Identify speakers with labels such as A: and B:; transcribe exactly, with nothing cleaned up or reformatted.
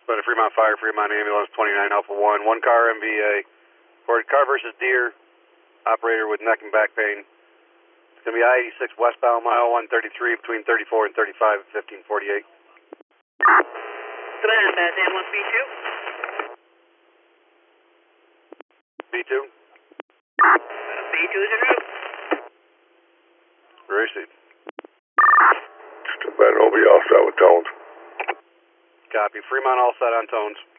A: But a Fremont Fire, Fremont Ambulance, twenty-nine Alpha one, one car M V A. For car versus deer, operator with neck and back pain. It's going to be I eighty-six westbound, mile one thirty-three, between thirty-four and thirty-five, fifteen forty-eight.
B: Savannah, that's ambulance B two.
A: B two?
B: B two is en route.
A: Received.
C: Just a bad O B all set with tones.
A: Copy. Fremont all set on tones.